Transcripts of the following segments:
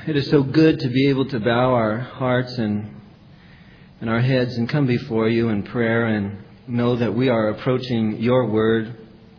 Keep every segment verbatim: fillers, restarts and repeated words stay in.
It is so good to be able to bow our hearts and and our heads and come before you in prayer and know that we are approaching your word.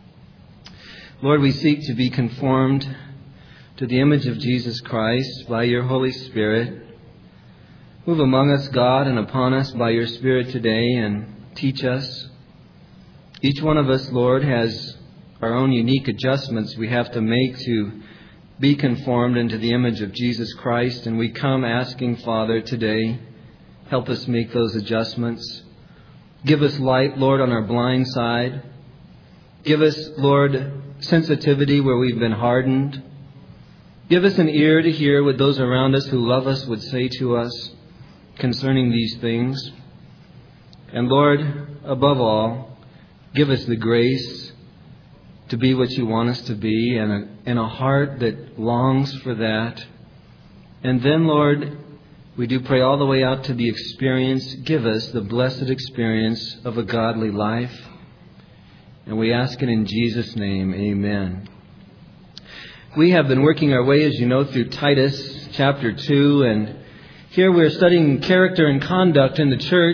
Lord, we seek to be conformed to the image of Jesus Christ by your Holy Spirit. Move among us, God, and upon us by your Spirit today and teach us. Each one of us, Lord, has our own unique adjustments we have to make to be conformed into the image of Jesus Christ. And we come asking, Father, today, help us make those adjustments. Give us light, Lord, on our blind side. Give us, Lord, sensitivity where we've been hardened. Give us an ear to hear what those around us who love us would say to us concerning these things. And Lord, above all, give us the grace to be what you want us to be, and a, and a heart that longs for that. And then, Lord, we do pray all the way out to the experience. Give us the blessed experience of a godly life. And we ask it in Jesus' name. Amen. We have been working our way, as you know, through Titus chapter two. And here we're studying character and conduct in the church.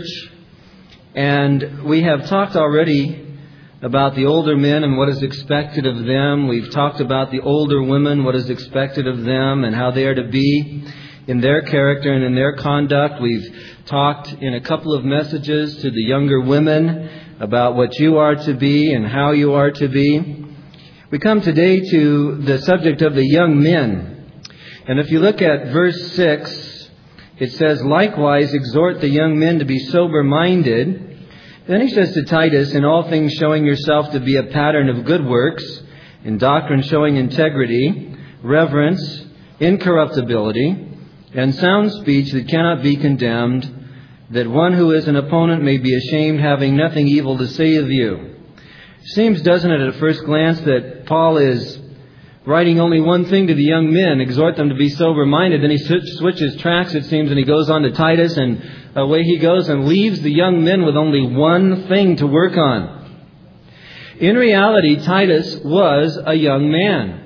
And we have talked already about the older men and what is expected of them. We've talked about the older women, what is expected of them and how they are to be in their character and in their conduct. We've talked in a couple of messages to the younger women about what you are to be and how you are to be. We come today to the subject of the young men. And if you look at verse six, it says, "Likewise exhort the young men to be sober-minded." Then he says to Titus, "In all things showing yourself to be a pattern of good works, in doctrine showing integrity, reverence, incorruptibility, and sound speech that cannot be condemned, that one who is an opponent may be ashamed, having nothing evil to say of you." Seems, doesn't it, at first glance, that Paul is writing only one thing to the young men, exhort them to be sober-minded. Then he switches tracks, it seems, and he goes on to Titus, and away he goes and leaves the young men with only one thing to work on. In reality, Titus was a young man.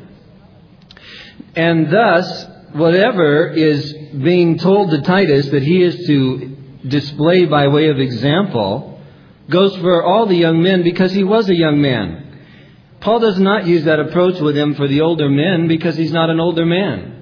And thus, whatever is being told to Titus that he is to display by way of example goes for all the young men because he was a young man. Paul does not use that approach with him for the older men because he's not an older man.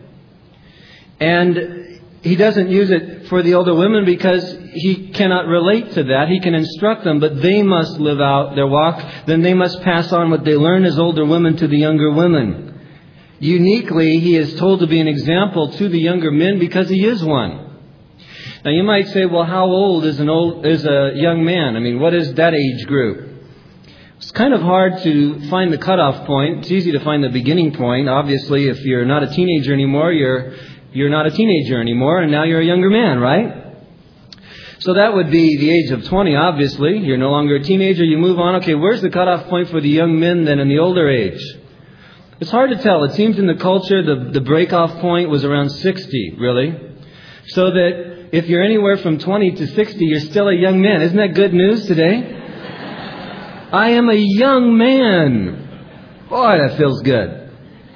And he doesn't use it for the older women because he cannot relate to that. He can instruct them, but they must live out their walk. Then they must pass on what they learn as older women to the younger women. Uniquely, he is told to be an example to the younger men because he is one. Now you might say, well, how old is an old is a young man? I mean, what is that age group? It's kind of hard to find the cutoff point. It's easy to find the beginning point. Obviously, if you're not a teenager anymore, you're you're not a teenager anymore, and now you're a younger man, right? So that would be the age of twenty, obviously. You're no longer a teenager. You move on. Okay, where's the cutoff point for the young men then in the older age? It's hard to tell. It seems in the culture the, the break-off point was around sixty, really. So that if you're anywhere from twenty to sixty, you're still a young man. Isn't that good news today? I am a young man. Boy, that feels good.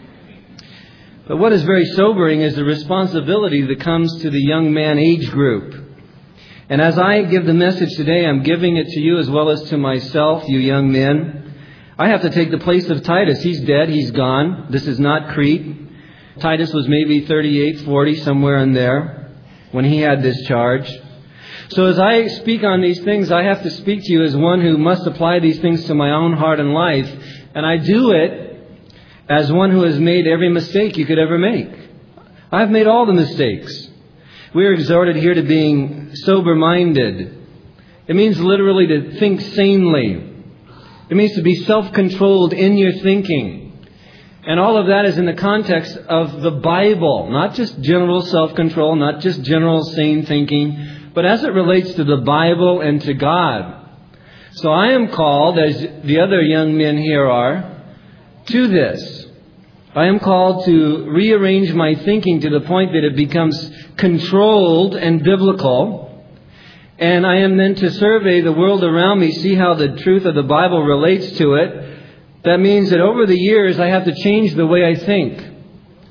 But what is very sobering is the responsibility that comes to the young man age group. And as I give the message today, I'm giving it to you as well as to myself, you young men. I have to take the place of Titus. He's dead. He's gone. This is not Crete. Titus was maybe thirty-eight, forty, somewhere in there when he had this charge. So as I speak on these things, I have to speak to you as one who must apply these things to my own heart and life. And I do it as one who has made every mistake you could ever make. I've made all the mistakes. We are exhorted here to being sober-minded. It means literally to think sanely. It means to be self-controlled in your thinking. And all of that is in the context of the Bible. Not just general self-control, not just general sane thinking, but as it relates to the Bible and to God. So I am called, as the other young men here are, to this. I am called to rearrange my thinking to the point that it becomes controlled and biblical. And I am then to survey the world around me, see how the truth of the Bible relates to it. That means that over the years I have to change the way I think.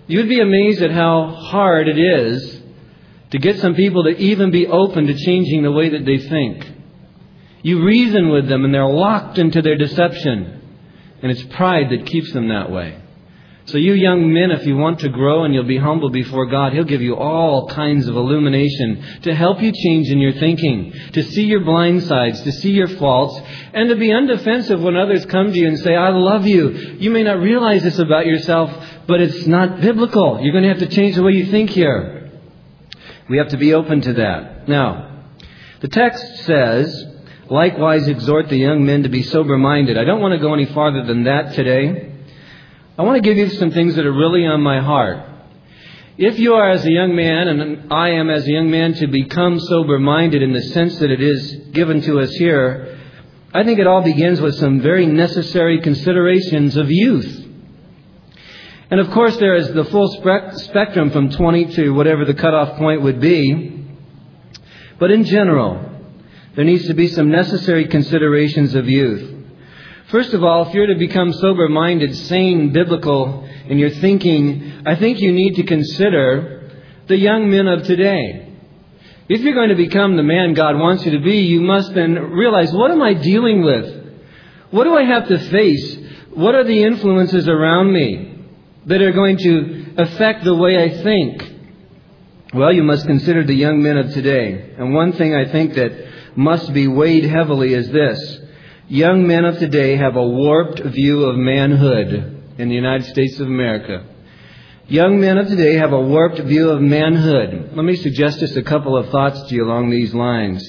You would be amazed at how hard it is to get some people to even be open to changing the way that they think. You reason with them and they're locked into their deception. And it's pride that keeps them that way. So you young men, if you want to grow and you'll be humble before God, He'll give you all kinds of illumination to help you change in your thinking, to see your blind sides, to see your faults, and to be undefensive when others come to you and say, I love you. You may not realize this about yourself, but it's not biblical. You're going to have to change the way you think here. We have to be open to that. Now, the text says, likewise exhort the young men to be sober-minded. I don't want to go any farther than that today. I want to give you some things that are really on my heart. If you are as a young man, and I am as a young man, to become sober-minded in the sense that it is given to us here, I think it all begins with some very necessary considerations of youth. And of course there is the full spectrum from twenty to whatever the cutoff point would be. But in general, there needs to be some necessary considerations of youth. First of all, if you're to become sober-minded, sane, biblical in your thinking, I think you need to consider the young men of today. If you're going to become the man God wants you to be, you must then realize, what am I dealing with? What do I have to face? What are the influences around me that are going to affect the way I think? Well, you must consider the young men of today. And one thing I think that must be weighed heavily is this. Young men of today have a warped view of manhood in the United States of America. Young men of today have a warped view of manhood. Let me suggest just a couple of thoughts to you along these lines.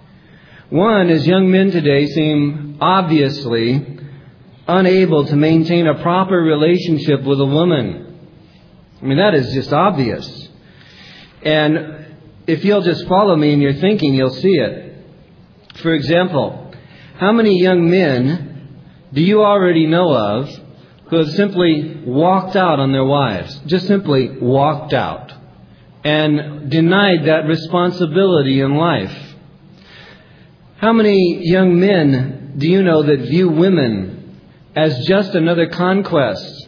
One is young men today seem obviously unable to maintain a proper relationship with a woman. I mean, that is just obvious. And if you'll just follow me in your thinking, you'll see it. For example, how many young men do you already know of who have simply walked out on their wives? Just simply walked out and denied that responsibility in life. How many young men do you know that view women as just another conquest?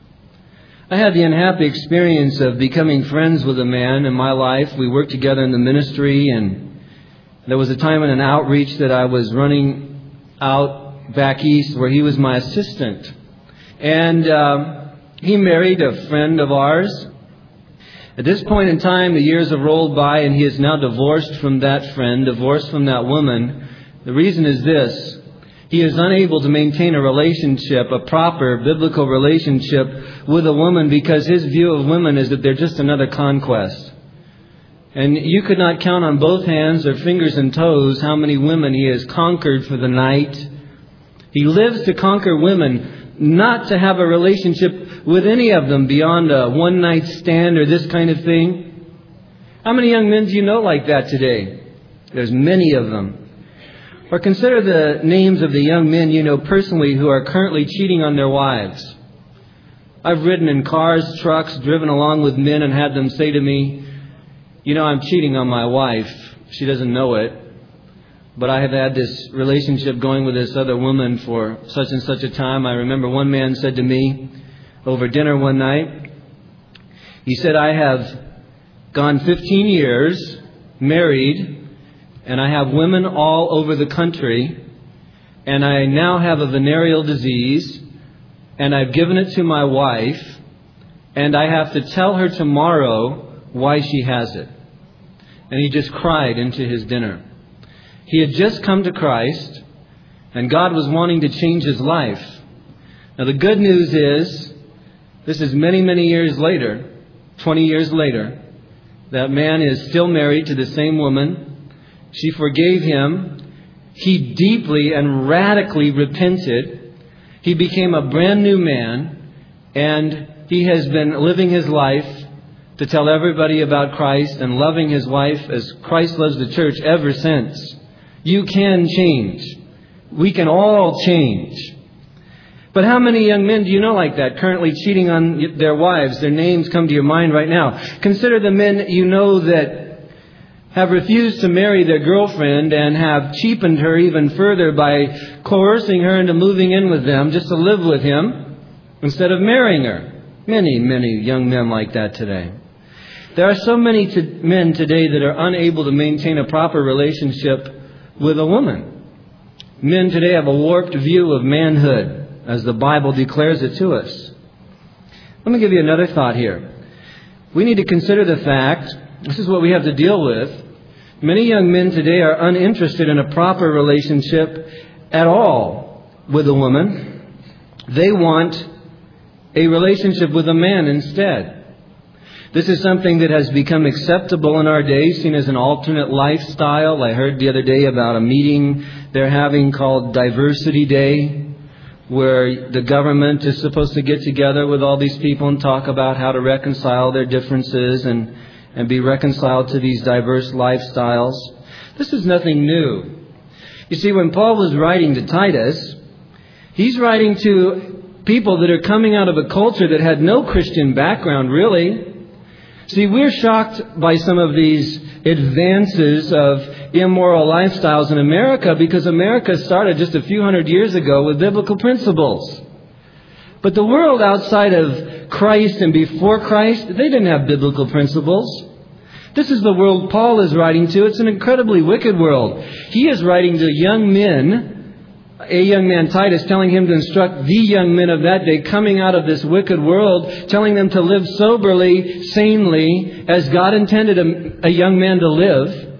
I had the unhappy experience of becoming friends with a man in my life. We worked together in the ministry, and there was a time in an outreach that I was running out back east where he was my assistant. And uh, he married a friend of ours. At this point in time, the years have rolled by, and he is now divorced from that friend, divorced from that woman. The reason is this. He is unable to maintain a relationship, a proper biblical relationship with a woman, because his view of women is that they're just another conquest. And you could not count on both hands or fingers and toes how many women he has conquered for the night. He lives to conquer women, not to have a relationship with any of them beyond a one-night stand or this kind of thing. How many young men do you know like that today? There's many of them. Or consider the names of the young men you know personally who are currently cheating on their wives. I've ridden in cars, trucks, driven along with men and had them say to me, you know, I'm cheating on my wife. She doesn't know it. But I have had this relationship going with this other woman for such and such a time. I remember one man said to me over dinner one night, he said, I have gone fifteen years married, and I have women all over the country, and I now have a venereal disease, and I've given it to my wife, and I have to tell her tomorrow why she has it. And he just cried into his dinner. He had just come to Christ, and God was wanting to change his life. Now the good news is, this is many, many years later, twenty years later, that man is still married to the same woman. She forgave him. He deeply and radically repented. He became a brand new man, and he has been living his life to tell everybody about Christ and loving his wife as Christ loves the church ever since. You can change. We can all change. But how many young men do you know like that, currently cheating on their wives? Their names come to your mind right now. Consider the men you know that have refused to marry their girlfriend and have cheapened her even further by coercing her into moving in with them just to live with him instead of marrying her. Many, many young men like that today. There are so many to, men today that are unable to maintain a proper relationship with a woman. Men today have a warped view of manhood, as the Bible declares it to us. Let me give you another thought here. We need to consider the fact, this is what we have to deal with. Many young men today are uninterested in a proper relationship at all with a woman. They want a relationship with a man instead. This is something that has become acceptable in our day, seen as an alternate lifestyle. I heard the other day about a meeting they're having called Diversity Day, where the government is supposed to get together with all these people and talk about how to reconcile their differences and, and be reconciled to these diverse lifestyles. This is nothing new. You see, when Paul was writing to Titus, he's writing to people that are coming out of a culture that had no Christian background, really. See, we're shocked by some of these advances of immoral lifestyles in America because America started just a few hundred years ago with biblical principles. But the world outside of Christ and before Christ, they didn't have biblical principles. This is the world Paul is writing to. It's an incredibly wicked world. He is writing to young men, a young man, Titus, telling him to instruct the young men of that day coming out of this wicked world, telling them to live soberly, sanely, as God intended a, a young man to live.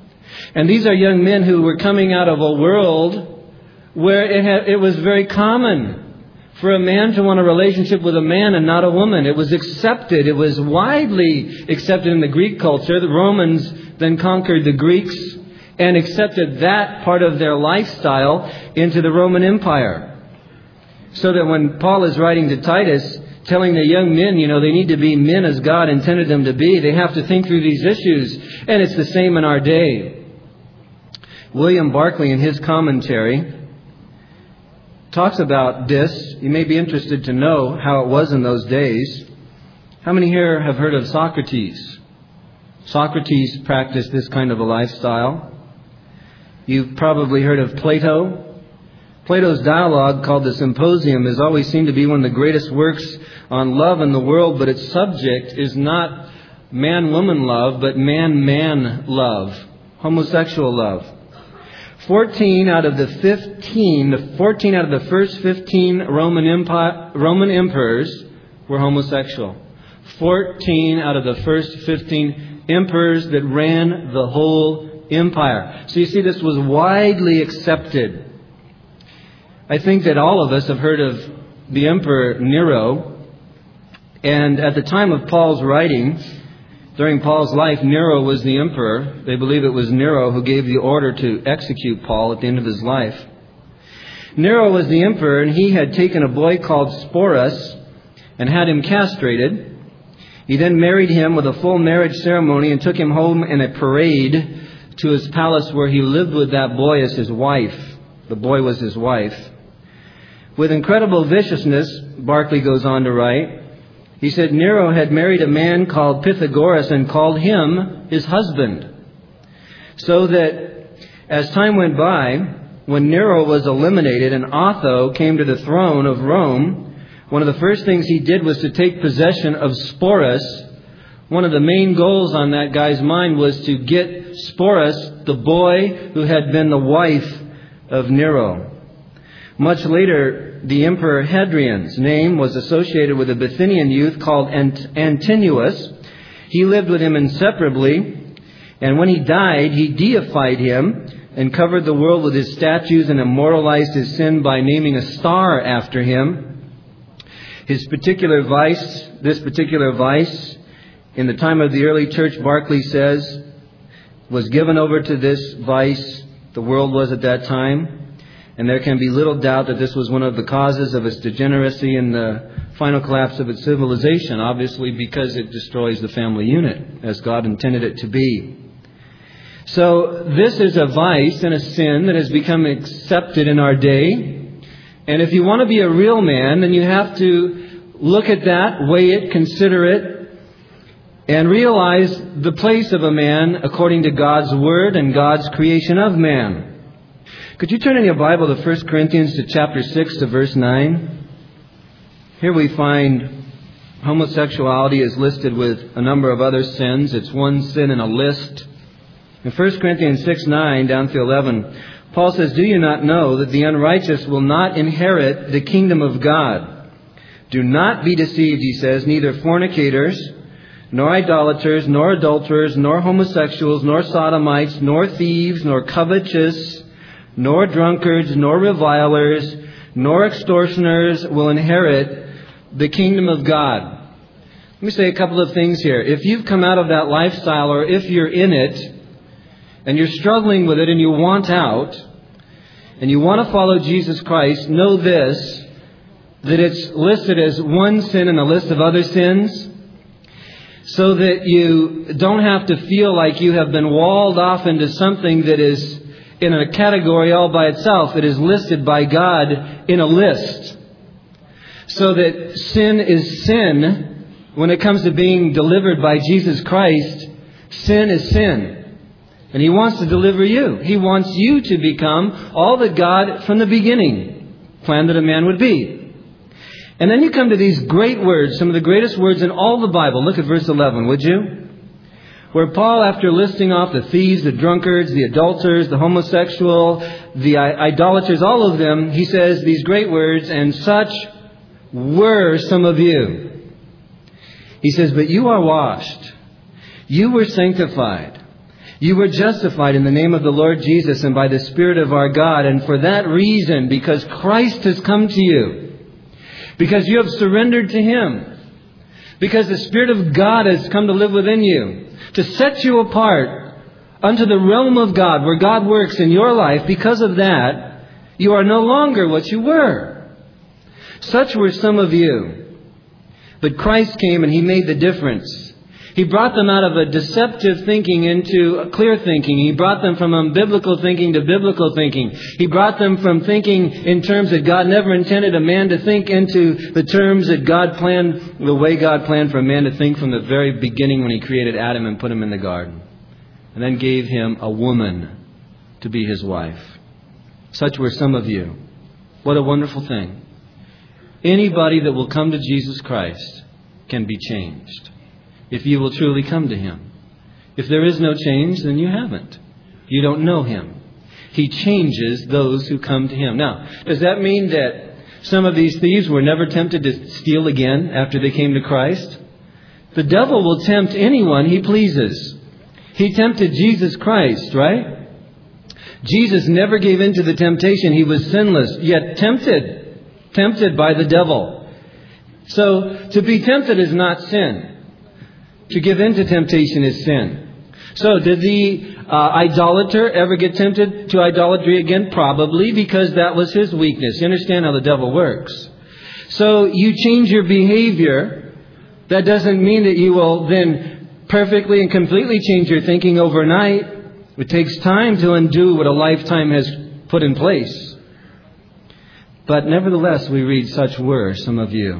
And these are young men who were coming out of a world where it, had, it was very common for a man to want a relationship with a man and not a woman. It was accepted. It was widely accepted in the Greek culture. The Romans then conquered the Greeks and accepted that part of their lifestyle into the Roman Empire. So that when Paul is writing to Titus, telling the young men, you know, they need to be men as God intended them to be, they have to think through these issues. And it's the same in our day. William Barclay, in his commentary, talks about this. You may be interested to know how it was in those days. How many here have heard of Socrates? Socrates practiced this kind of a lifestyle. You've probably heard of Plato. Plato's dialogue, called the Symposium, has always seemed to be one of the greatest works on love in the world, but its subject is not man-woman love, but man-man love, homosexual love. Fourteen out of the fifteen, the fourteen out of the first fifteen Roman Empire, Roman emperors were homosexual. Fourteen out of the first fifteen emperors that ran the whole empire. So you see, this was widely accepted. I think that all of us have heard of the Emperor Nero. And at the time of Paul's writing, during Paul's life, Nero was the emperor. They believe it was Nero who gave the order to execute Paul at the end of his life. Nero was the emperor, and he had taken a boy called Sporus and had him castrated. He then married him with a full marriage ceremony and took him home in a parade to his palace, where he lived with that boy as his wife. The boy was his wife. With incredible viciousness, Barclay goes on to write, he said Nero had married a man called Pythagoras and called him his husband. So that as time went by, when Nero was eliminated and Otho came to the throne of Rome, one of the first things he did was to take possession of Sporus. One of the main goals on that guy's mind was to get Sporus, the boy who had been the wife of Nero. Much later, the Emperor Hadrian's name was associated with a Bithynian youth called Ant- Antinous. He lived with him inseparably, and when he died, he deified him and covered the world with his statues and immortalized his sin by naming a star after him. His particular vice, this particular vice, in the time of the early church, Barclay says, was given over to this vice. The world was at that time. And there can be little doubt that this was one of the causes of its degeneracy and the final collapse of its civilization, obviously because it destroys the family unit, as God intended it to be. So this is a vice and a sin that has become accepted in our day. And if you want to be a real man, then you have to look at that, weigh it, consider it, and realize the place of a man according to God's Word and God's creation of man. Could you turn in your Bible to First Corinthians to chapter six to verse nine? Here we find homosexuality is listed with a number of other sins. It's one sin in a list. In First Corinthians six nine down to eleven, Paul says, "Do you not know that the unrighteous will not inherit the kingdom of God? Do not be deceived," he says, "neither fornicators, nor idolaters, nor adulterers, nor homosexuals, nor sodomites, nor thieves, nor covetous, nor drunkards, nor revilers, nor extortioners will inherit the kingdom of God." Let me say a couple of things here. If you've come out of that lifestyle, or if you're in it, and you're struggling with it and you want out, and you want to follow Jesus Christ, know this, that it's listed as one sin in a list of other sins, so that you don't have to feel like you have been walled off into something that is in a category all by itself. It is listed by God in a list. So that sin is sin when it comes to being delivered by Jesus Christ. Sin is sin. And He wants to deliver you. He wants you to become all that God from the beginning planned that a man would be. And then you come to these great words, some of the greatest words in all the Bible. Look at verse eleven, would you? Where Paul, after listing off the thieves, the drunkards, the adulterers, the homosexual, the idolaters, all of them, he says these great words, "And such were some of you." He says, "But you are washed. You were sanctified. You were justified in the name of the Lord Jesus and by the Spirit of our God. And for that reason, because Christ has come to you, because you have surrendered to Him, because the Spirit of God has come to live within you, to set you apart unto the realm of God, where God works in your life, because of that, you are no longer what you were. Such were some of you. But Christ came and He made the difference. He brought them out of a deceptive thinking into a clear thinking. He brought them from unbiblical thinking to biblical thinking. He brought them from thinking in terms that God never intended a man to think into the terms that God planned, the way God planned for a man to think from the very beginning when He created Adam and put him in the garden. And then gave him a woman to be his wife. Such were some of you. What a wonderful thing. Anybody that will come to Jesus Christ can be changed, if you will truly come to Him. If there is no change, then you haven't. You don't know Him. He changes those who come to Him. Now, does that mean that some of these thieves were never tempted to steal again after they came to Christ? The devil will tempt anyone he pleases. He tempted Jesus Christ, right? Jesus never gave in to the temptation. He was sinless, yet tempted. Tempted by the devil. So, to be tempted is not sin. To give in to temptation is sin. So, did the uh, idolater ever get tempted to idolatry again? Probably, because that was his weakness. You understand how the devil works. So, you change your behavior. That doesn't mean that you will then perfectly and completely change your thinking overnight. It takes time to undo what a lifetime has put in place. But nevertheless, we read, "Such were some of you."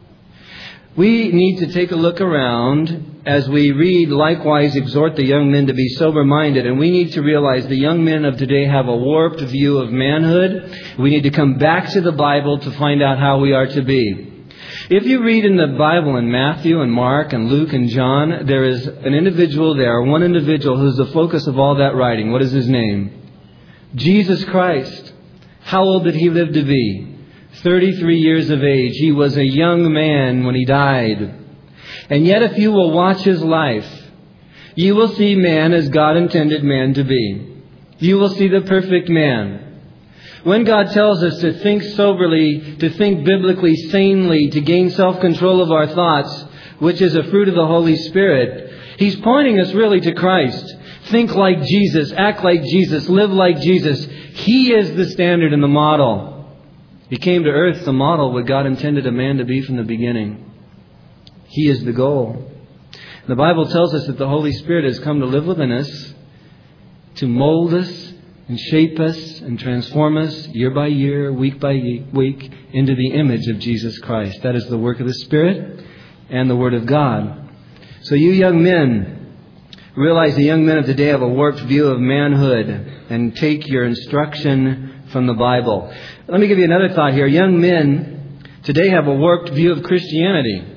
We need to take a look around as we read, likewise exhort the young men to be sober-minded. And we need to realize the young men of today have a warped view of manhood. We need to come back to the Bible to find out how we are to be. If you read in the Bible in Matthew and Mark and Luke and John, there is an individual there, one individual who's the focus of all that writing. What is his name? Jesus Christ. How old did He live to be? thirty-three years of age. He was a young man when He died. And yet if you will watch His life, you will see man as God intended man to be. You will see the perfect man. When God tells us to think soberly, to think biblically, sanely, to gain self-control of our thoughts, which is a fruit of the Holy Spirit, He's pointing us really to Christ. Think like Jesus, act like Jesus, live like Jesus. He is the standard and the model. He came to earth to model what God intended a man to be from the beginning. He is the goal. The Bible tells us that the Holy Spirit has come to live within us, to mold us and shape us and transform us year by year, week by week, into the image of Jesus Christ. That is the work of the Spirit and the Word of God. So you young men, realize the young men of today have a warped view of manhood, and take your instruction from the Bible. Let me give you another thought here. Young men today have a warped view of Christianity.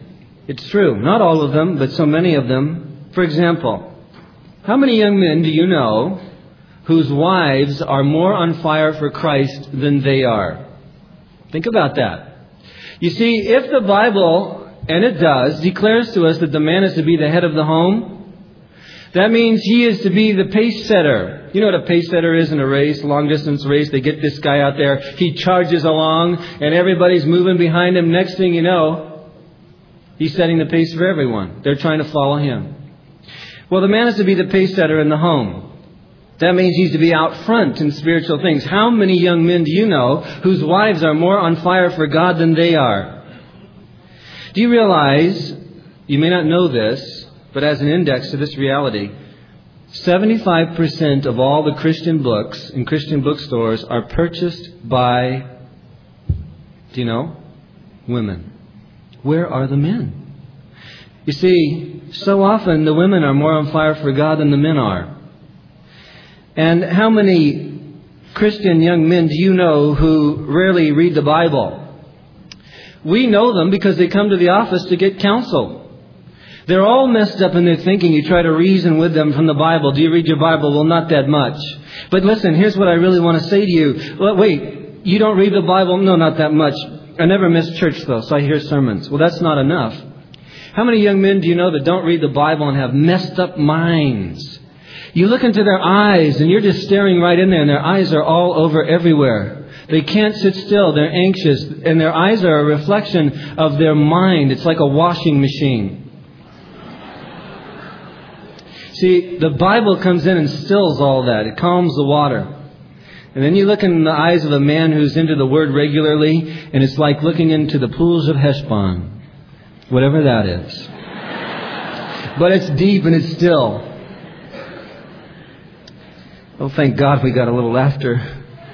It's true. Not all of them, but so many of them. For example, how many young men do you know whose wives are more on fire for Christ than they are? Think about that. You see, if the Bible, and it does, declares to us that the man is to be the head of the home, that means he is to be the pace setter. You know what a pace setter is in a race, long distance race? They get this guy out there, he charges along, and everybody's moving behind him. Next thing you know, he's setting the pace for everyone. They're trying to follow him. Well, the man is to be the pace setter in the home. That means he's to be out front in spiritual things. How many young men do you know whose wives are more on fire for God than they are? Do you realize, you may not know this, but as an index to this reality, seventy-five percent of all the Christian books in Christian bookstores are purchased by, do you know, women. Where are the men? You see, so often the women are more on fire for God than the men are. And how many Christian young men do you know who rarely read the Bible? We know them because they come to the office to get counsel. They're all messed up in their thinking. You try to reason with them from the Bible. Do you read your Bible? Well, not that much. But listen, here's what I really want to say to you. Well, wait, you don't read the Bible? No, not that much. I never miss church, though, so I hear sermons. Well, that's not enough. How many young men do you know that don't read the Bible and have messed up minds? You look into their eyes, and you're just staring right in there, and their eyes are all over everywhere. They can't sit still. They're anxious, and their eyes are a reflection of their mind. It's like a washing machine. See, the Bible comes in and stills all that. It calms the water. And then you look in the eyes of a man who's into the Word regularly, and it's like looking into the pools of Heshbon. Whatever that is. But it's deep and it's still. Oh, thank God we got a little laughter.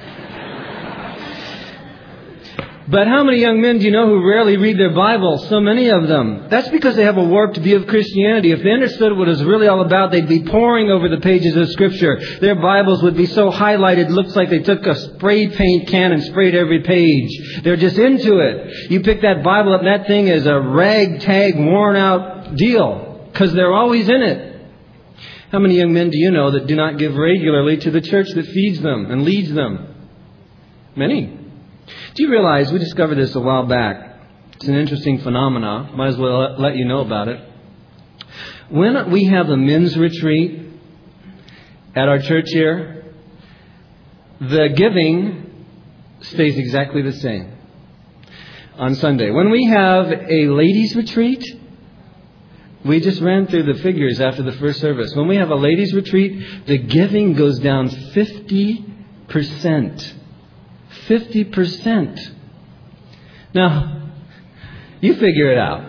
But how many young men do you know who rarely read their Bible? So many of them. That's because they have a warped view of Christianity. If they understood what it was really all about, they'd be poring over the pages of Scripture. Their Bibles would be so highlighted, it looks like they took a spray paint can and sprayed every page. They're just into it. You pick that Bible up, and that thing is a ragtag, worn-out deal, because they're always in it. How many young men do you know that do not give regularly to the church that feeds them and leads them? Many. Do you realize, we discovered this a while back. It's an interesting phenomenon. Might as well let you know about it. When we have a men's retreat at our church here, the giving stays exactly the same on Sunday. When we have a ladies' retreat, we just ran through the figures after the first service. When we have a ladies' retreat, the giving goes down fifty percent. fifty percent. Now, you figure it out.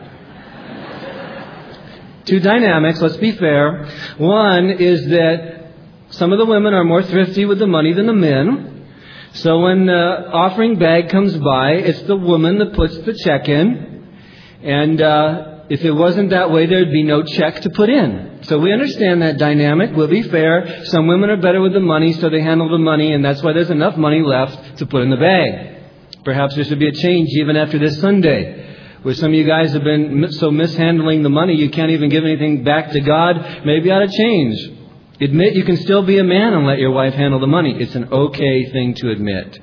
Two dynamics, let's be fair. One is that some of the women are more thrifty with the money than the men. So when the offering bag comes by, it's the woman that puts the check in. And uh, if it wasn't that way, there'd be no check to put in. So we understand that dynamic. We'll be fair. Some women are better with the money, so they handle the money, and that's why there's enough money left to put in the bag. Perhaps there should be a change even after this Sunday, where some of you guys have been so mishandling the money you can't even give anything back to God. Maybe you ought to change. Admit you can still be a man and let your wife handle the money. It's an okay thing to admit.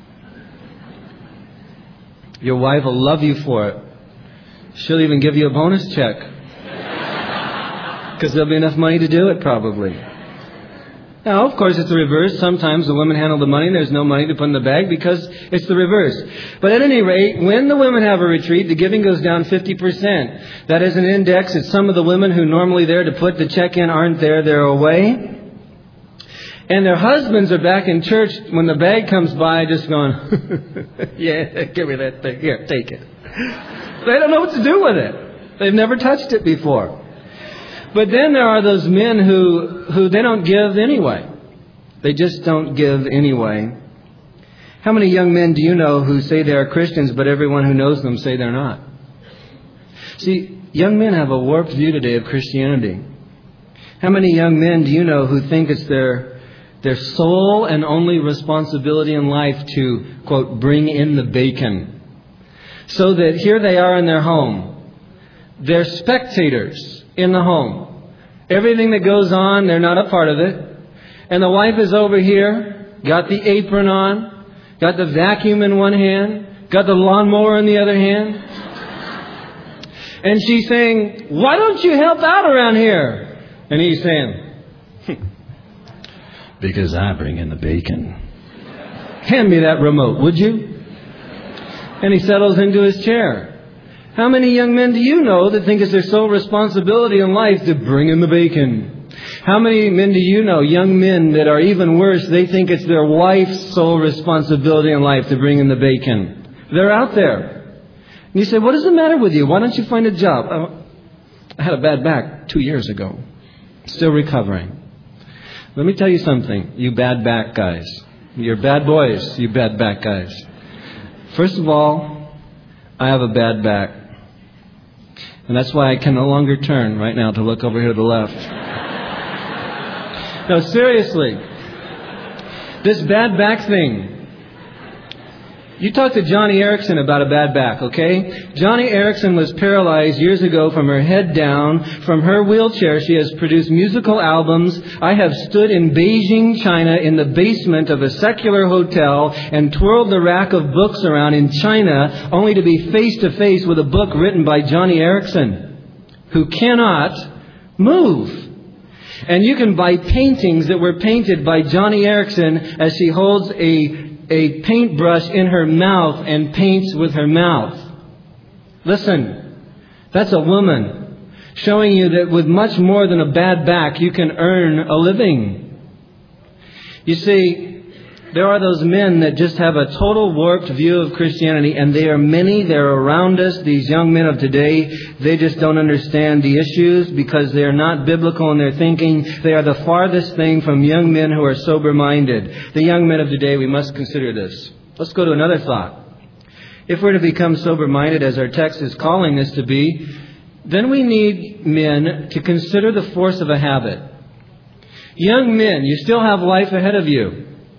Your wife will love you for it. She'll even give you a bonus check. Because there'll be enough money to do it, probably. Now, of course, it's the reverse. Sometimes the women handle the money and there's no money to put in the bag because it's the reverse. But at any rate, when the women have a retreat, the giving goes down fifty percent. That is an index. It's some of the women who normally there to put the check in aren't there. They're away. And their husbands are back in church when the bag comes by just going, yeah, give me that thing. Here, take it. They don't know what to do with it. They've never touched it before. But then there are those men who, who they don't give anyway. They just don't give anyway. How many young men do you know who say they are Christians, but everyone who knows them say they're not? See, young men have a warped view today of Christianity. How many young men do you know who think it's their, their sole and only responsibility in life to, quote, bring in the bacon? So that here they are in their home. They're spectators in the home. Everything that goes on, they're not a part of it. And the wife is over here, got the apron on, got the vacuum in one hand, got the lawnmower in the other hand. And she's saying, why don't you help out around here? And he's saying, because I bring in the bacon. Hand me that remote, would you? And he settles into his chair. How many young men do you know that think it's their sole responsibility in life to bring in the bacon? How many men do you know, young men, that are even worse, they think it's their wife's sole responsibility in life to bring in the bacon? They're out there. And you say, what is the matter with you? Why don't you find a job? Oh, I had a bad back two years ago. Still recovering. Let me tell you something, you bad back guys. You're bad boys, you bad back guys. First of all, I have a bad back. And that's why I can no longer turn right now to look over here to the left. No, seriously. This bad back thing. You talk to Johnny Erickson about a bad back, okay? Johnny Erickson was paralyzed years ago from her head down. From her wheelchair, she has produced musical albums. I have stood in Beijing, China, in the basement of a secular hotel and twirled the rack of books around in China, only to be face to face with a book written by Johnny Erickson, who cannot move. And you can buy paintings that were painted by Johnny Erickson as she holds a a paintbrush in her mouth and paints with her mouth. Listen, that's a woman showing you that with much more than a bad back, you can earn a living. You see, there are those men that just have a total warped view of Christianity, and they are many. They're around us, these young men of today. They just don't understand the issues because they are not biblical in their thinking. They are the farthest thing from young men who are sober-minded. The young men of today, we must consider this. Let's go to another thought. If we're to become sober-minded, as our text is calling us to be, then we need men to consider the force of a habit. Young men, you still have life ahead of you.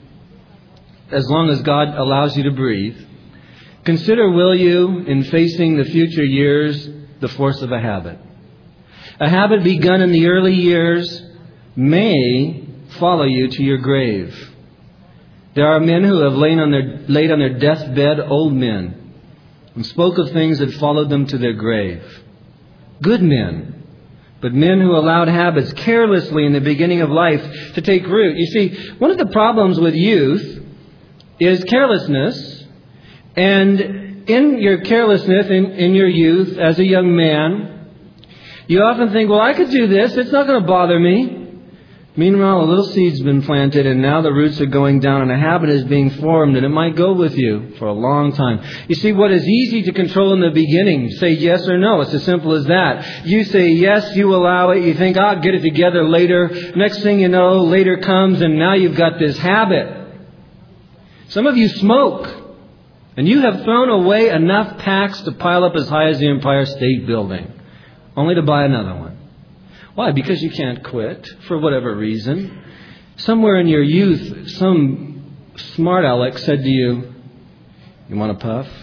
As long as God allows you to breathe. Consider, will you, in facing the future years, the force of a habit. A habit begun in the early years may follow you to your grave. There are men who have lain on their, laid on their deathbed, old men, and spoke of things that followed them to their grave. Good men, but men who allowed habits carelessly in the beginning of life to take root. You see, one of the problems with youth is carelessness. And in your carelessness, in, in your youth, as a young man, you often think, well, I could do this. It's not going to bother me. Meanwhile, a little seed's been planted, and now the roots are going down, and a habit is being formed, and it might go with you for a long time. You see, what is easy to control in the beginning, say yes or no. It's as simple as that. You say yes, you allow it. You think, I'll get it together later. Next thing you know, later comes, and now you've got this habit. Some of you smoke, and you have thrown away enough packs to pile up as high as the Empire State Building, only to buy another one. Why? Because you can't quit, for whatever reason. Somewhere in your youth, some smart aleck said to you, you want to puff?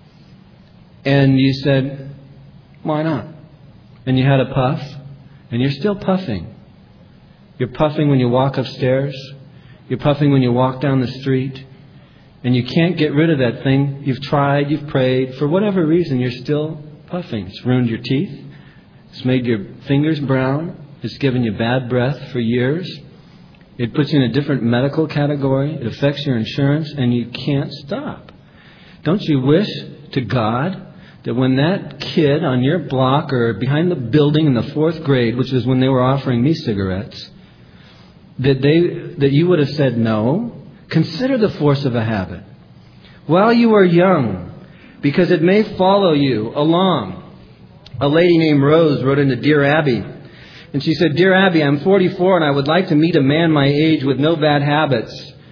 And you said, why not? And you had a puff, and you're still puffing. You're puffing when you walk upstairs. You're puffing when you walk down the street. And you can't get rid of that thing. You've tried, you've prayed. For whatever reason, you're still puffing. It's ruined your teeth. It's made your fingers brown. It's given you bad breath for years. It puts you in a different medical category. It affects your insurance, and you can't stop. Don't you wish to God that when that kid on your block or behind the building in the fourth grade, which is when they were offering me cigarettes, that they that you would have said no? Consider the force of a habit while you are young, because it may follow you along. A lady named Rose wrote into Dear Abby, and she said, Dear Abby, I'm forty-four and I would like to meet a man my age with no bad habits.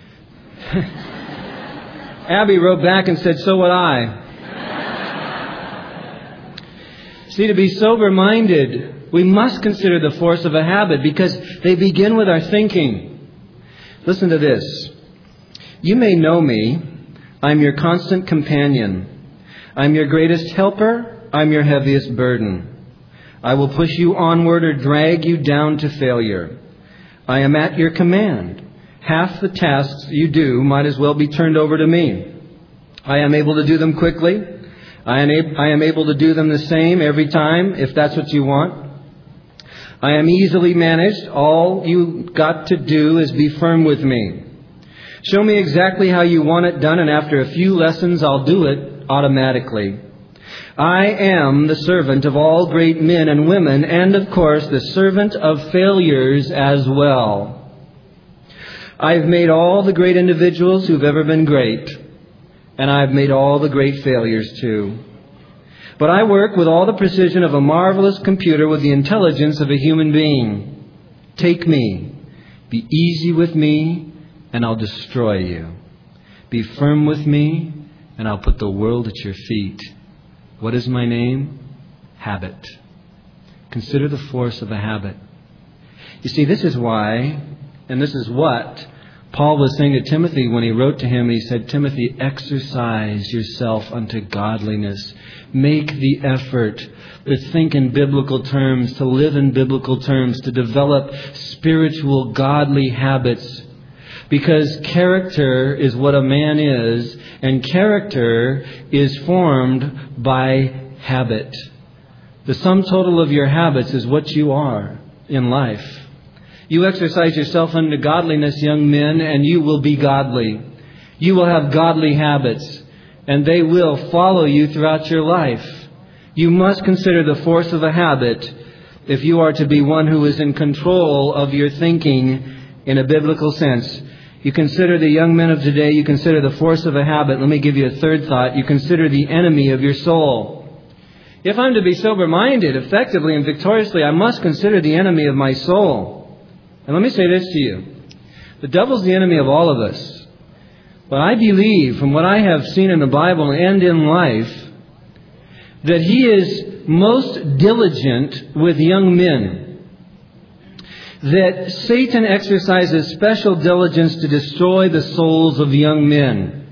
Abby wrote back and said, so would I. See, to be sober-minded, we must consider the force of a habit because they begin with our thinking. Listen to this. You may know me. I'm your constant companion. I'm your greatest helper. I'm your heaviest burden. I will push you onward or drag you down to failure. I am at your command. Half the tasks you do might as well be turned over to me. I am able to do them quickly. I am, ab- I am able to do them the same every time, if that's what you want. I am easily managed. All you got to do is be firm with me. Show me exactly how you want it done, and after a few lessons, I'll do it automatically. I am the servant of all great men and women, and of course, the servant of failures as well. I've made all the great individuals who've ever been great, and I've made all the great failures too. But I work with all the precision of a marvelous computer with the intelligence of a human being. Take me. Be easy with me, and I'll destroy you. Be firm with me, and I'll put the world at your feet. What is my name? Habit. Consider the force of a habit. You see, this is why, and this is what Paul was saying to Timothy when he wrote to him. He said, Timothy, exercise yourself unto godliness. Make the effort to think in biblical terms, to live in biblical terms, to develop spiritual, godly habits. Because character is what a man is, and character is formed by habit. The sum total of your habits is what you are in life. You exercise yourself unto godliness, young men, and you will be godly. You will have godly habits, and they will follow you throughout your life. You must consider the force of a habit if you are to be one who is in control of your thinking in a biblical sense. You consider the young men of today. You consider the force of a habit. Let me give you a third thought. You consider the enemy of your soul. If I'm to be sober-minded effectively and victoriously, I must consider the enemy of my soul. And let me say this to you. The devil's the enemy of all of us. But I believe, from what I have seen in the Bible and in life, that he is most diligent with young men. That Satan exercises special diligence to destroy the souls of young men.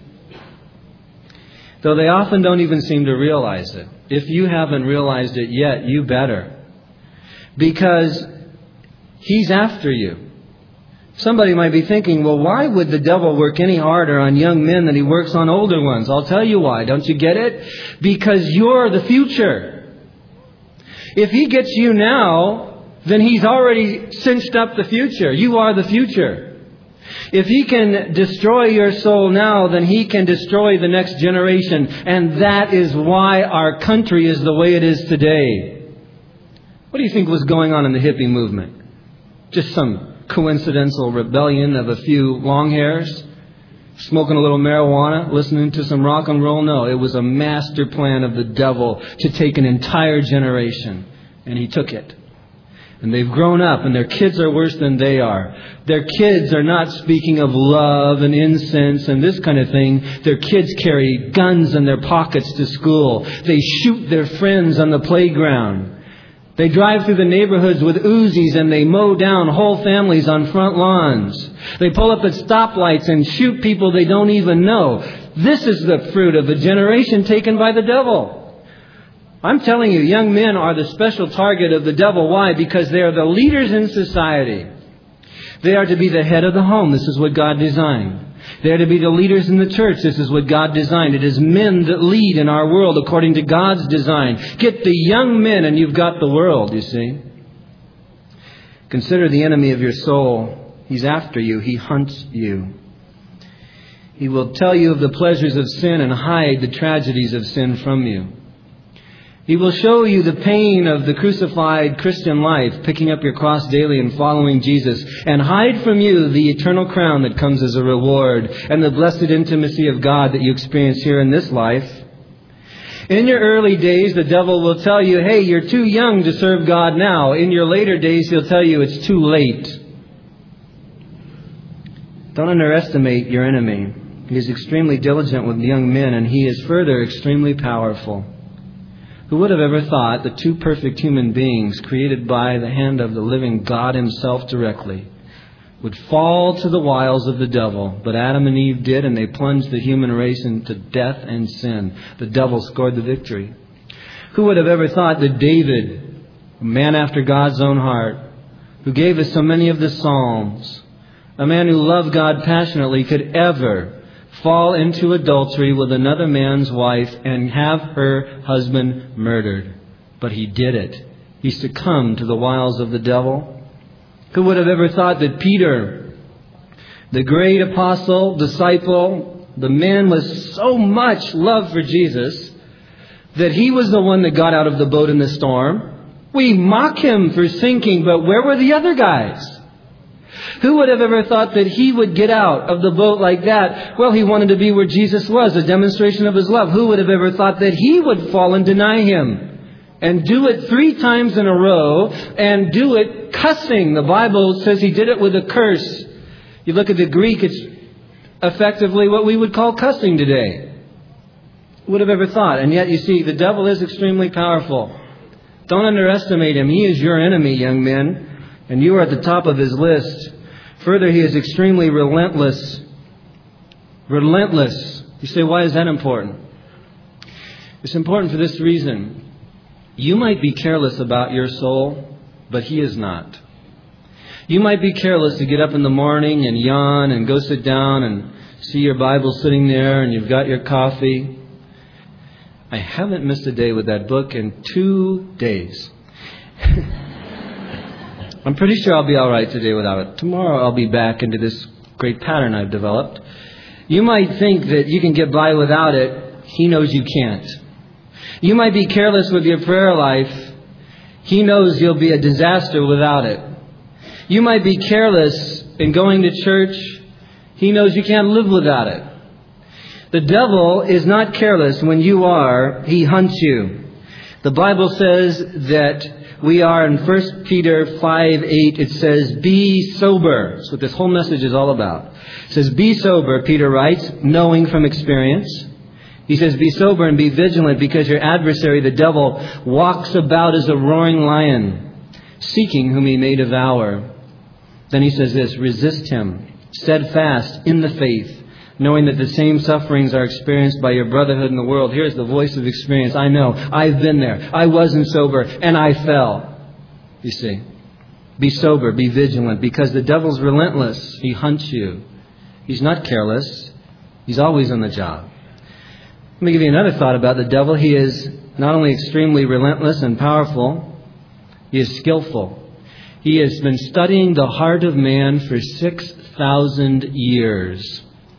Though they often don't even seem to realize it. If you haven't realized it yet, you better. Because he's after you. Somebody might be thinking, well, why would the devil work any harder on young men than he works on older ones? I'll tell you why. Don't you get it? Because you're the future. If he gets you now, then he's already cinched up the future. You are the future. If he can destroy your soul now, then he can destroy the next generation. And that is why our country is the way it is today. What do you think was going on in the hippie movement? Just some coincidental rebellion of a few long hairs? Smoking a little marijuana? Listening to some rock and roll? No, it was a master plan of the devil to take an entire generation. And he took it. And they've grown up, and their kids are worse than they are. Their kids are not speaking of love and incense and this kind of thing. Their kids carry guns in their pockets to school. They shoot their friends on the playground. They drive through the neighborhoods with Uzis and they mow down whole families on front lawns. They pull up at stoplights and shoot people they don't even know. This is the fruit of a generation taken by the devil. I'm telling you, young men are the special target of the devil. Why? Because they are the leaders in society. They are to be the head of the home. This is what God designed. They are to be the leaders in the church. This is what God designed. It is men that lead in our world according to God's design. Get the young men and you've got the world, you see. Consider the enemy of your soul. He's after you. He hunts you. He will tell you of the pleasures of sin and hide the tragedies of sin from you. He will show you the pain of the crucified Christian life, picking up your cross daily and following Jesus, and hide from you the eternal crown that comes as a reward and the blessed intimacy of God that you experience here in this life. In your early days, the devil will tell you, hey, you're too young to serve God now. In your later days, he'll tell you it's too late. Don't underestimate your enemy. He is extremely diligent with young men, and he is further extremely powerful. Who would have ever thought that two perfect human beings created by the hand of the living God himself directly would fall to the wiles of the devil? But Adam and Eve did, and they plunged the human race into death and sin. The devil scored the victory. Who would have ever thought that David a man after God's own heart, who gave us so many of the Psalms, a man who loved God passionately, could ever fall into adultery with another man's wife and have her husband murdered. But he did it. He succumbed to the wiles of the devil. Who would have ever thought that Peter, the great apostle, disciple, the man with so much love for Jesus, that he was the one that got out of the boat in the storm? We mock him for sinking, but where were the other guys? Who would have ever thought that he would get out of the boat like that? Well, he wanted to be where Jesus was, a demonstration of his love. Who would have ever thought that he would fall and deny him? And do it three times in a row, and do it cussing. The Bible says he did it with a curse. You look at the Greek, it's effectively what we would call cussing today. Who would have ever thought? And yet, you see, the devil is extremely powerful. Don't underestimate him. He is your enemy, young men, and you are at the top of his list. Further, he is extremely relentless. Relentless. You say, why is that important? It's important for this reason. You might be careless about your soul, but he is not. You might be careless to get up in the morning and yawn and go sit down and see your Bible sitting there and you've got your coffee. I haven't missed a day with that book in two days. I'm pretty sure I'll be all right today without it. Tomorrow I'll be back into this great pattern I've developed. You might think that you can get by without it. He knows you can't. You might be careless with your prayer life. He knows you'll be a disaster without it. You might be careless in going to church. He knows you can't live without it. The devil is not careless when you are. He hunts you. The Bible says that we are in First Peter five eight. It says, be sober. That's what this whole message is all about. It says, be sober, Peter writes, knowing from experience. He says, be sober and be vigilant, because your adversary, the devil, walks about as a roaring lion, seeking whom he may devour. Then he says this, resist him, steadfast in the faith, knowing that the same sufferings are experienced by your brotherhood in the world. Here's the voice of experience. I know. I've been there. I wasn't sober and I fell. You see. Be sober. Be vigilant, because the devil's relentless. He hunts you. He's not careless. He's always on the job. Let me give you another thought about the devil. He is not only extremely relentless and powerful, he is skillful. He has been studying the heart of man for six thousand years.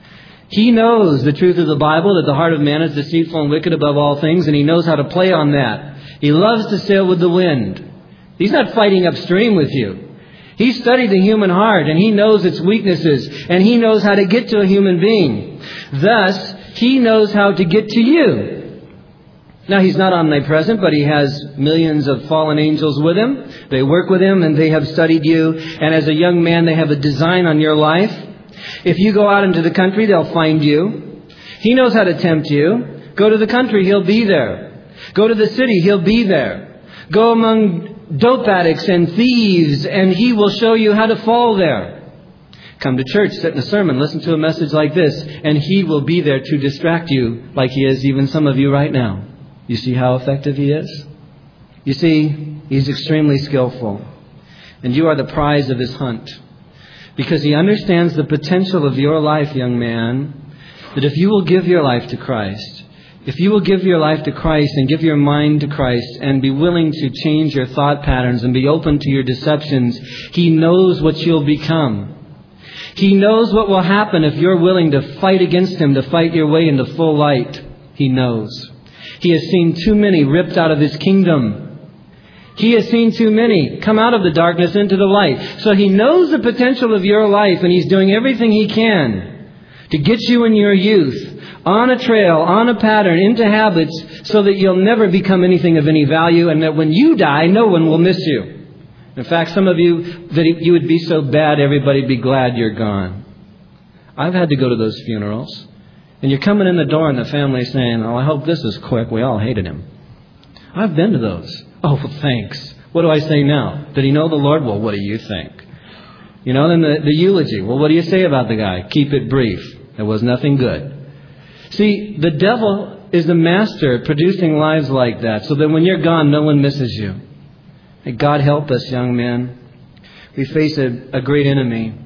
He knows the truth of the Bible, that the heart of man is deceitful and wicked above all things, and he knows how to play on that. He loves to sail with the wind. He's not fighting upstream with you. He studied the human heart, and he knows its weaknesses, and he knows how to get to a human being. Thus, he knows how to get to you. Now, he's not omnipresent, but he has millions of fallen angels with him. They work with him, and they have studied you. And as a young man, they have a design on your life. If you go out into the country, they'll find you. He knows how to tempt you. Go to the country, he'll be there. Go to the city, he'll be there. Go among dope addicts and thieves, and he will show you how to fall there. Come to church, sit in a sermon, listen to a message like this, and he will be there to distract you, like he is even some of you right now. You see how effective he is? You see, he's extremely skillful. And you are the prize of his hunt. Because he understands the potential of your life, young man, that if you will give your life to Christ, if you will give your life to Christ and give your mind to Christ and be willing to change your thought patterns and be open to your deceptions, he knows what you'll become. He knows what will happen if you're willing to fight against him, to fight your way into full light. He knows. He has seen too many ripped out of his kingdom. He has seen too many come out of the darkness into the light. So he knows the potential of your life, and he's doing everything he can to get you in your youth on a trail, on a pattern, into habits, so that you'll never become anything of any value, and that when you die, no one will miss you. In fact, some of you, that you would be so bad, everybody'd be glad you're gone. I've had to go to those funerals. And you're coming in the door and the family's saying, oh, I hope this is quick. We all hated him. I've been to those. Oh, well, thanks. What do I say now? Did he know the Lord? Well, what do you think? You know, then the, the eulogy. Well, what do you say about the guy? Keep it brief. It was nothing good. See, the devil is the master at producing lives like that, so that when you're gone, no one misses you. May God help us, young men. We face a, a great enemy,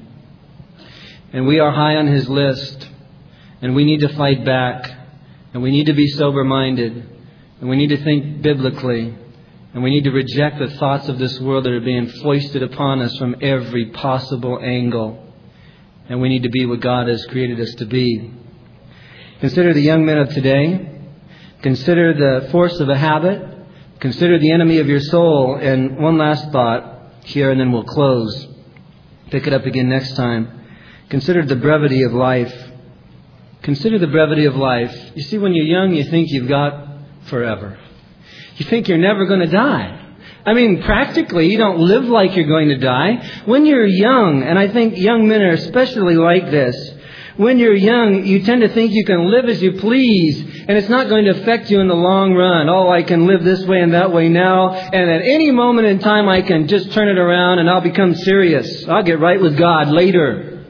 and we are high on his list, and we need to fight back, and we need to be sober-minded, and we need to think biblically, and we need to reject the thoughts of this world that are being foisted upon us from every possible angle, and we need to be what God has created us to be. Consider the young men of today. Consider the force of a habit. Consider the enemy of your soul. And one last thought here, and then we'll close. Pick it up again next time. Consider the brevity of life. Consider the brevity of life. You see, when you're young, you think you've got forever. You think you're never going to die. I mean, practically, you don't live like you're going to die. When you're young, and I think young men are especially like this, when you're young, you tend to think you can live as you please, and it's not going to affect you in the long run. Oh, I can live this way and that way now, and at any moment in time I can just turn it around and I'll become serious. I'll get right with God later.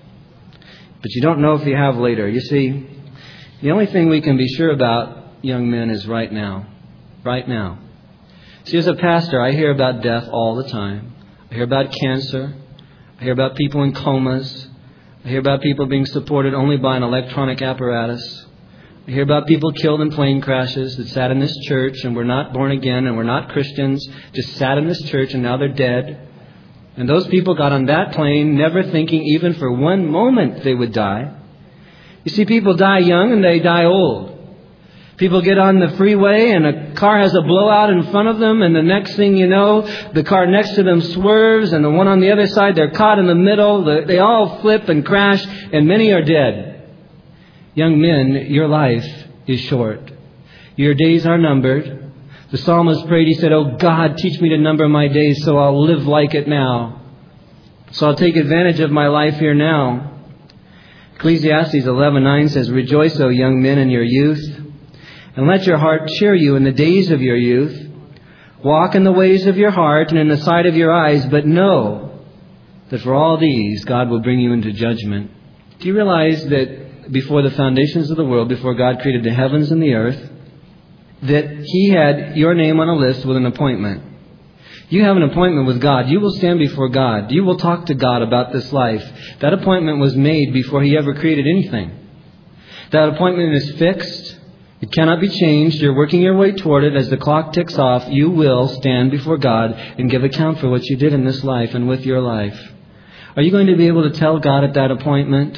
But you don't know if you have later. You see, the only thing we can be sure about, young men, is right now. Right now. See, as a pastor, I hear about death all the time. I hear about cancer. I hear about people in comas. I hear about people being supported only by an electronic apparatus. I hear about people killed in plane crashes that sat in this church and were not born again and were not Christians, just sat in this church and now they're dead. And those people got on that plane never thinking even for one moment they would die. You see, people die young and they die old. People get on the freeway and a car has a blowout in front of them, and the next thing you know, the car next to them swerves, and the one on the other side, they're caught in the middle. They all flip and crash, and many are dead. Young men, your life is short. Your days are numbered. The psalmist prayed, he said, "Oh God, teach me to number my days so I'll live like it now. So I'll take advantage of my life here now." Ecclesiastes eleven nine says, "Rejoice, O young men, in your youth, and let your heart cheer you in the days of your youth. Walk in the ways of your heart and in the sight of your eyes, but know that for all these God will bring you into judgment." Do you realize that before the foundations of the world, before God created the heavens and the earth, that He had your name on a list with an appointment? You have an appointment with God. You will stand before God. You will talk to God about this life. That appointment was made before He ever created anything. That appointment is fixed. It cannot be changed. You're working your way toward it. As the clock ticks off, you will stand before God and give account for what you did in this life and with your life. Are you going to be able to tell God at that appointment,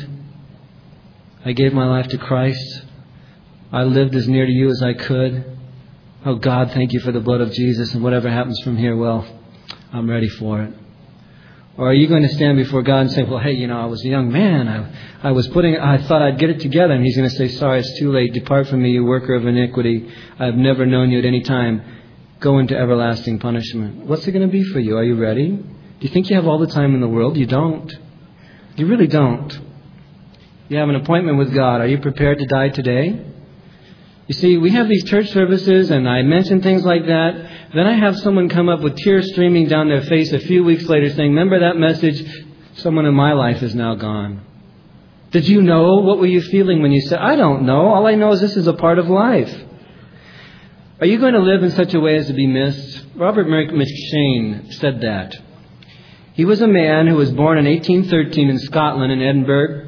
"I gave my life to Christ. I lived as near to you as I could. Oh God, thank you for the blood of Jesus, and whatever happens from here, well, I'm ready for it"? Or are you going to stand before God and say, "Well, hey, you know, I was a young man. I, I was putting, I thought I'd get it together." And He's going to say, "Sorry, it's too late. Depart from me, you worker of iniquity. I've never known you at any time. Go into everlasting punishment." What's it going to be for you? Are you ready? Do you think you have all the time in the world? You don't. You really don't. You have an appointment with God. Are you prepared to die today? You see, we have these church services, and I mention things like that. Then I have someone come up with tears streaming down their face a few weeks later saying, "Remember that message? Someone in my life is now gone." Did you know? What were you feeling when you said, "I don't know. All I know is this is a part of life"? Are you going to live in such a way as to be missed? Robert McShane said that. He was a man who was born in eighteen thirteen in Scotland, in Edinburgh.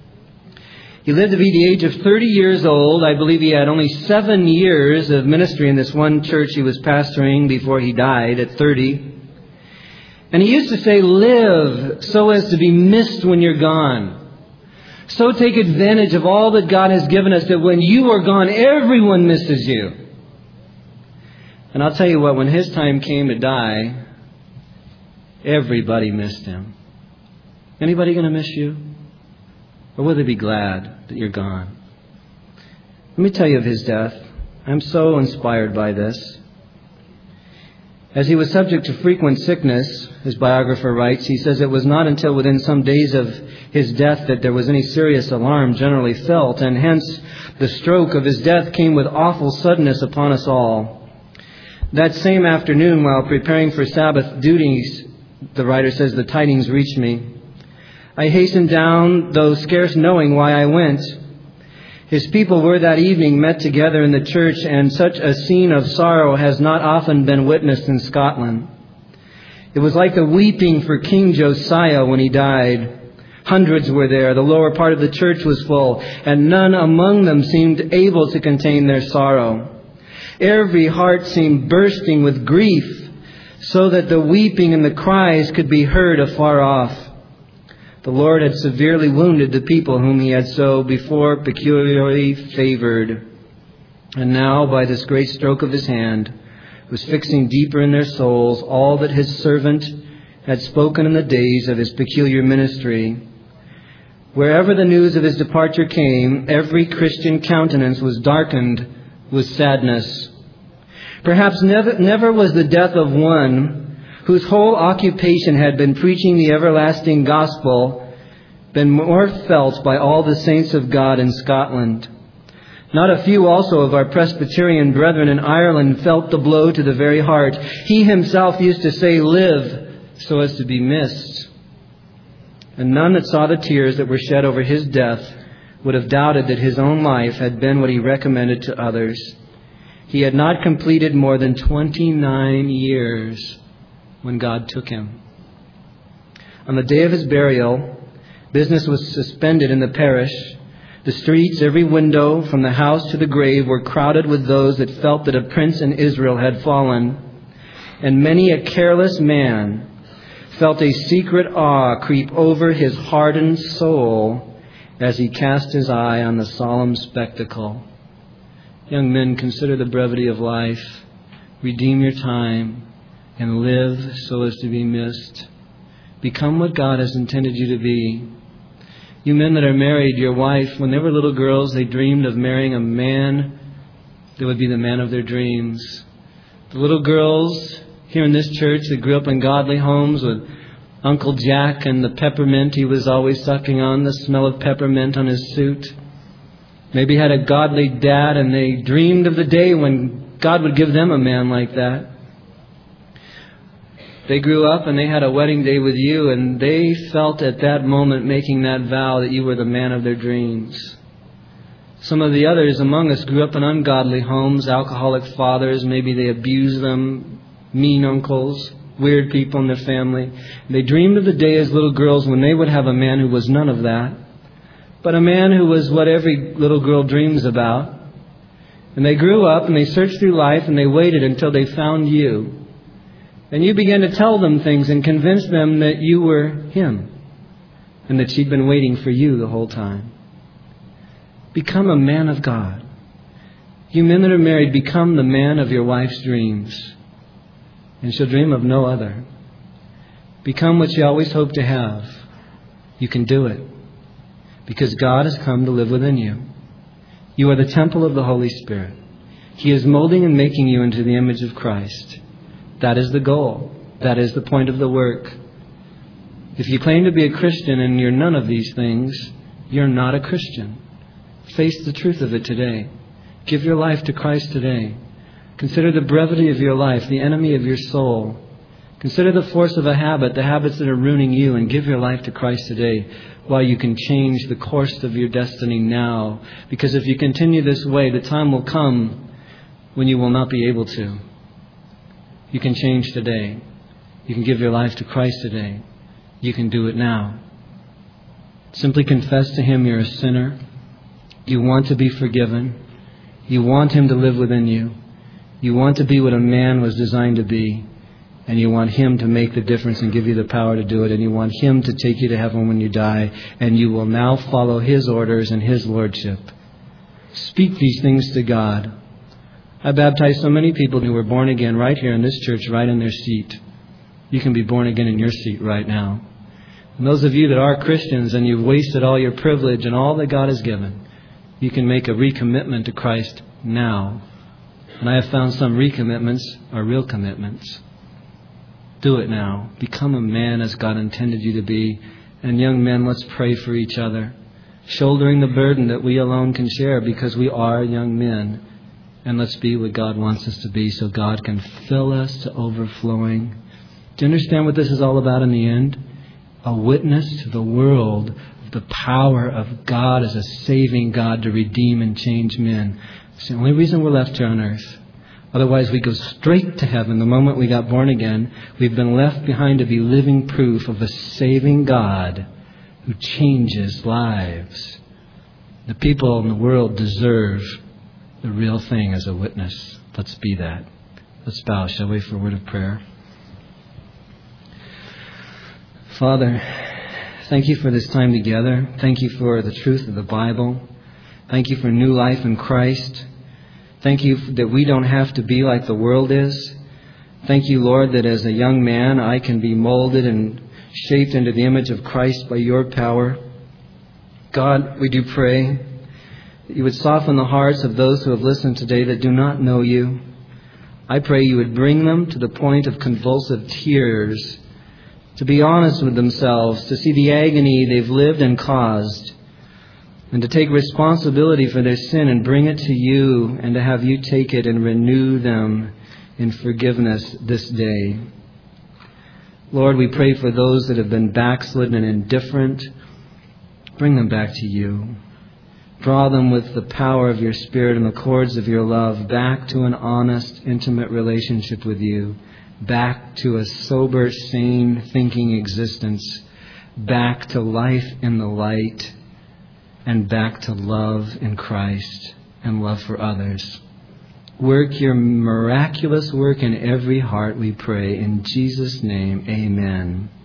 He lived to be the age of thirty years old. I believe he had only seven years of ministry in this one church he was pastoring before he died at thirty. And he used to say, "Live so as to be missed when you're gone. So take advantage of all that God has given us that when you are gone, everyone misses you." And I'll tell you what, when his time came to die, everybody missed him. Anybody going to miss you? Or will they be glad that you're gone? Let me tell you of his death. I'm so inspired by this. As he was subject to frequent sickness, his biographer writes, he says it was not until within some days of his death that there was any serious alarm generally felt, and hence the stroke of his death came with awful suddenness upon us all. That same afternoon, while preparing for Sabbath duties, the writer says, the tidings reached me. I hastened down, though scarce knowing why I went. His people were that evening met together in the church, and such a scene of sorrow has not often been witnessed in Scotland. It was like the weeping for King Josiah when he died. Hundreds were there. The lower part of the church was full, and none among them seemed able to contain their sorrow. Every heart seemed bursting with grief, so that the weeping and the cries could be heard afar off. The Lord had severely wounded the people whom He had so before peculiarly favored. And now, by this great stroke of His hand, was fixing deeper in their souls all that His servant had spoken in the days of His peculiar ministry. Wherever the news of His departure came, every Christian countenance was darkened with sadness. Perhaps never, never was the death of one whose whole occupation had been preaching the everlasting gospel been more felt by all the saints of God in Scotland. Not a few also of our Presbyterian brethren in Ireland felt the blow to the very heart. He himself used to say, "Live so as to be missed." And none that saw the tears that were shed over his death would have doubted that his own life had been what he recommended to others. He had not completed more than twenty-nine years when God took him. On the day of his burial, business was suspended in the parish. The streets, every window, from the house to the grave, were crowded with those that felt that a prince in Israel had fallen. And many a careless man felt a secret awe creep over his hardened soul as he cast his eye on the solemn spectacle. Young men, consider the brevity of life. Redeem your time and live so as to be missed. Become what God has intended you to be. You men that are married, your wife, when they were little girls, they dreamed of marrying a man that would be the man of their dreams. The little girls here in this church that grew up in godly homes with Uncle Jack and the peppermint he was always sucking on, the smell of peppermint on his suit. Maybe had a godly dad and they dreamed of the day when God would give them a man like that. They grew up and they had a wedding day with you, and they felt at that moment making that vow that you were the man of their dreams. Some of the others among us grew up in ungodly homes, alcoholic fathers, maybe they abused them, mean uncles, weird people in their family. They dreamed of the day as little girls when they would have a man who was none of that, but a man who was what every little girl dreams about. And they grew up and they searched through life and they waited until they found you. And you began to tell them things and convince them that you were him and that she'd been waiting for you the whole time. Become a man of God. You men that are married, become the man of your wife's dreams, and she'll dream of no other. Become what you always hoped to have. You can do it because God has come to live within you. You are the temple of the Holy Spirit. He is molding and making you into the image of Christ. That is the goal. That is the point of the work. If you claim to be a Christian and you're none of these things, you're not a Christian. Face the truth of it today. Give your life to Christ today. Consider the brevity of your life, the enemy of your soul. Consider the force of a habit, the habits that are ruining you, and give your life to Christ today while you can change the course of your destiny now. Because if you continue this way, the time will come when you will not be able to. You can change today. You can give your life to Christ today. You can do it now. Simply confess to Him you're a sinner. You want to be forgiven. You want Him to live within you. You want to be what a man was designed to be. And you want Him to make the difference and give you the power to do it. And you want Him to take you to heaven when you die. And you will now follow His orders and His lordship. Speak these things to God. I baptized so many people who were born again right here in this church, right in their seat. You can be born again in your seat right now. And those of you that are Christians and you've wasted all your privilege and all that God has given, you can make a recommitment to Christ now. And I have found some recommitments are real commitments. Do it now. Become a man as God intended you to be. And young men, let's pray for each other, shouldering the burden that we alone can share because we are young men. And let's be what God wants us to be so God can fill us to overflowing. Do you understand what this is all about in the end? A witness to the world of the power of God as a saving God to redeem and change men. It's the only reason we're left here on earth. Otherwise, we go straight to heaven the moment we got born again. We've been left behind to be living proof of a saving God who changes lives. The people in the world deserve the real thing as a witness. Let's be that. Let's bow, shall we, for a word of prayer. Father, thank you for this time together. Thank you for the truth of the Bible. Thank you for new life in Christ. Thank you that we don't have to be like the world is. Thank you, Lord, that as a young man I can be molded and shaped into the image of Christ by your power. God, we do pray that you would soften the hearts of those who have listened today that do not know you. I pray you would bring them to the point of convulsive tears, to be honest with themselves, to see the agony they've lived and caused, and to take responsibility for their sin and bring it to you, and to have you take it and renew them in forgiveness this day. Lord, we pray for those that have been backslidden and indifferent. Bring them back to you. Draw them with the power of your Spirit and the cords of your love back to an honest, intimate relationship with you, back to a sober, sane, thinking existence, back to life in the light, and back to love in Christ and love for others. Work your miraculous work in every heart, we pray. In Jesus' name, amen.